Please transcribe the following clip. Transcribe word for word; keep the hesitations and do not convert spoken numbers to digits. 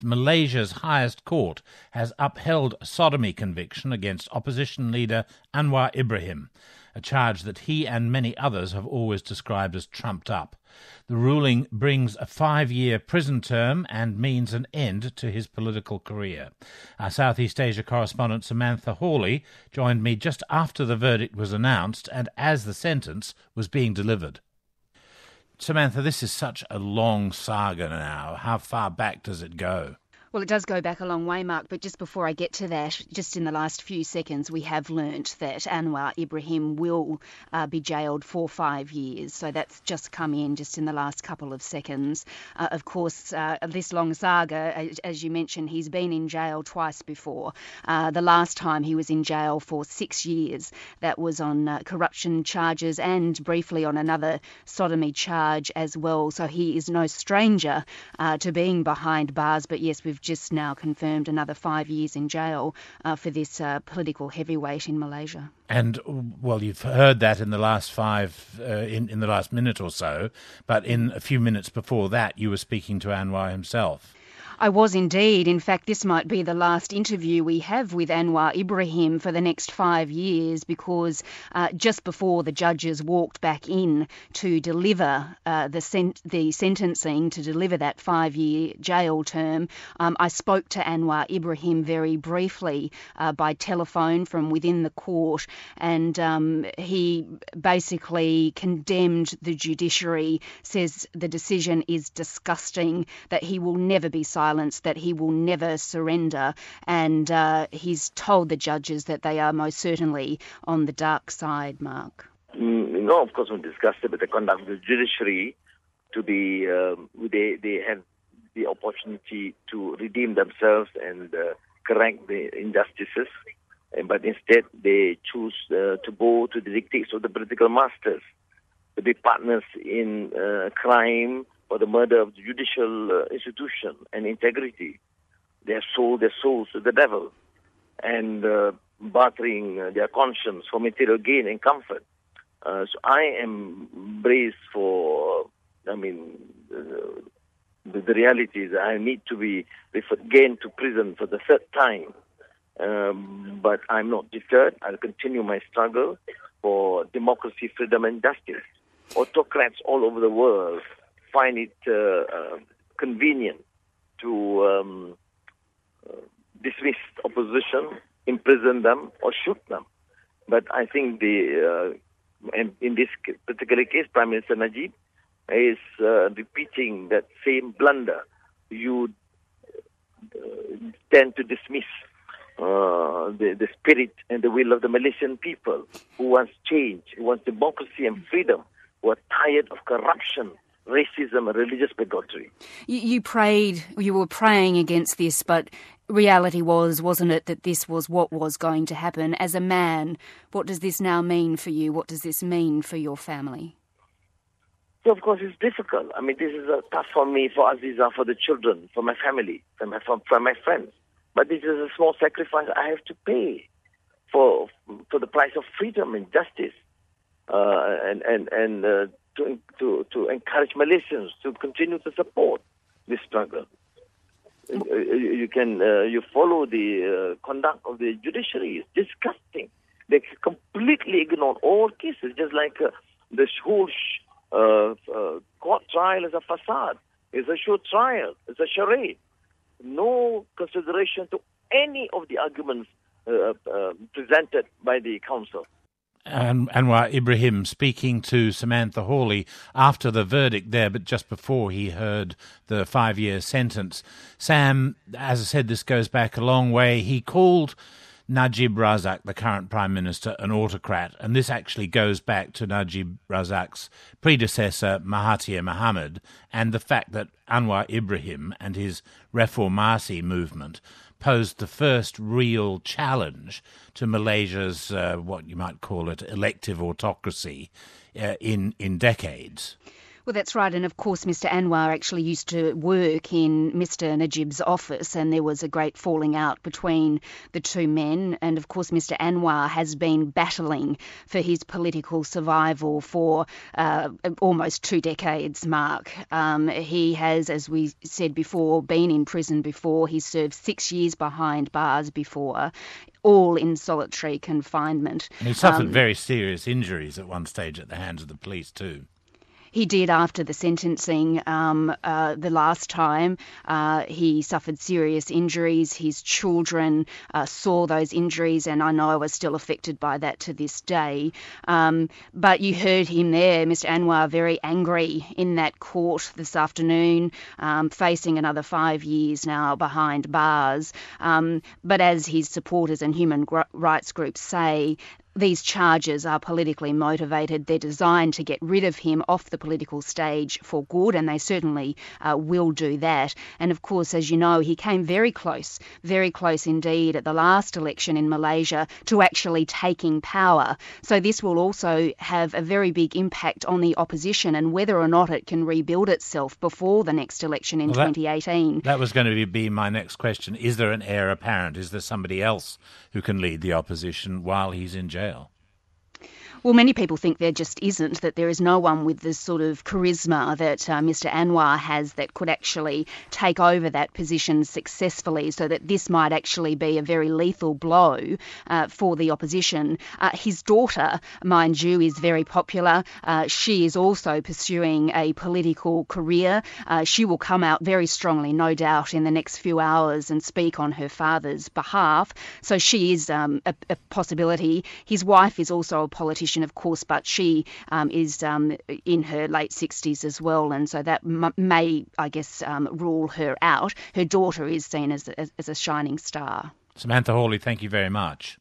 Malaysia's highest court has upheld a sodomy conviction against opposition leader Anwar Ibrahim, a charge that he and many others have always described as trumped up. The ruling brings a five-year prison term and means an end to his political career. Our Southeast Asia correspondent Samantha Hawley joined me just after the verdict was announced and as the sentence was being delivered. Samantha, this is such a long saga now. How far back does it go? Well, it does go back a long way, Mark, but just before I get to that, just in the last few seconds, we have learnt that Anwar Ibrahim will uh, be jailed for five years. So that's just come in just in the last couple of seconds. Uh, of course, uh, this long saga, as you mentioned, he's been in jail twice before. Uh, the last time he was in jail for six years. That was on uh, corruption charges and briefly on another sodomy charge as well. So he is no stranger uh, to being behind bars. But yes, we've just now confirmed another five years in jail uh, for this uh, political heavyweight in Malaysia. And, well, you've heard that in the last five, uh, in, in the last minute or so, but in a few minutes before that, you were speaking to Anwar himself. I was indeed. In fact, this might be the last interview we have with Anwar Ibrahim for the next five years because uh, just before the judges walked back in to deliver uh, the, sen- the sentencing, to deliver that five-year jail term, um, I spoke to Anwar Ibrahim very briefly uh, by telephone from within the court, and um, he basically condemned the judiciary, says the decision is disgusting, that he will never be silent, that he will never surrender, and uh, he's told the judges that they are most certainly on the dark side, Mark. Mm, no, of course, we're disgusted with the conduct of the judiciary. To be, um, they they have the opportunity to redeem themselves and uh, correct the injustices, but instead they choose uh, to bow to the dictates of the political masters, to be partners in uh, crime, or the murder of the judicial uh, institution and integrity. They have sold their souls to the devil and uh, bartering uh, their conscience for material gain and comfort. Uh, so I am braced for, I mean, uh, the, the reality is I need to be referred again to prison for the third time. Um, but I'm not deterred. I'll continue my struggle for democracy, freedom and justice. Autocrats all over the world find it uh, uh, convenient to um, uh, dismiss opposition, imprison them, or shoot them. But I think the uh, in, in this particular case, Prime Minister Najib is uh, repeating that same blunder. You uh, tend to dismiss uh, the, the spirit and the will of the Malaysian people who wants change, who wants democracy and freedom, who are tired of corruption, racism and religious bigotry. You, you prayed, you were praying against this, but reality was, wasn't it, that this was what was going to happen? As a man, what does this now mean for you? What does this mean for your family? So, of course, it's difficult. I mean, this is uh, tough for me, for Aziza, for the children, for my family, for my, for, for my friends. But this is a small sacrifice I have to pay for for the price of freedom and justice, uh, and and and uh, to to to encourage Malaysians to continue to support this struggle. Uh, you can uh, you follow the uh, conduct of the judiciary. It's disgusting. They completely ignore all cases, just like uh, the whole sh- uh, uh, court trial is a facade. It's a show trial. It's a charade. No consideration to any of the arguments uh, uh, presented by the counsel. And Anwar Ibrahim speaking to Samantha Hawley after the verdict there, but just before he heard the five-year sentence. Sam, as I said, this goes back a long way. He called Najib Razak, the current Prime Minister, an autocrat, and this actually goes back to Najib Razak's predecessor, Mahathir Mohamad, and the fact that Anwar Ibrahim and his Reformasi movement posed the first real challenge to Malaysia's, uh, what you might call it, elective autocracy uh, in, in decades. Well, that's right. And of course, Mister Anwar actually used to work in Mister Najib's office, and there was a great falling out between the two men. And of course, Mister Anwar has been battling for his political survival for uh, almost two decades, Mark. Um, he has, as we said before, been in prison before. He served six years behind bars before, all in solitary confinement. And he suffered um, very serious injuries at one stage at the hands of the police too. He did after the sentencing um, uh, the last time. Uh, he suffered serious injuries. His children uh, saw those injuries, and I know are still affected by that to this day. Um, but you heard him there, Mister Anwar, very angry in that court this afternoon, um, facing another five years now behind bars. Um, but as his supporters and human gr- rights groups say, these charges are politically motivated. They're designed to get rid of him off the political stage for good, and they certainly uh, will do that. And of course, as you know, he came very close, very close indeed at the last election in Malaysia to actually taking power. So this will also have a very big impact on the opposition and whether or not it can rebuild itself before the next election in well, that, twenty eighteen. That was going to be my next question. Is there an heir apparent? Is there somebody else who can lead the opposition while he's in jail? Well, many people think there just isn't, that there is no one with the sort of charisma that uh, Mister Anwar has that could actually take over that position successfully, so that this might actually be a very lethal blow uh, for the opposition. Uh, his daughter, mind you, is very popular. Uh, she is also pursuing a political career. Uh, she will come out very strongly, no doubt, in the next few hours and speak on her father's behalf. So she is um, a, a possibility. His wife is also a politician, of course, but she um, is um, in her late sixties as well, and so that m- may, I guess, um, rule her out. Her daughter is seen as, as, as a shining star. Samantha Hawley, thank you very much.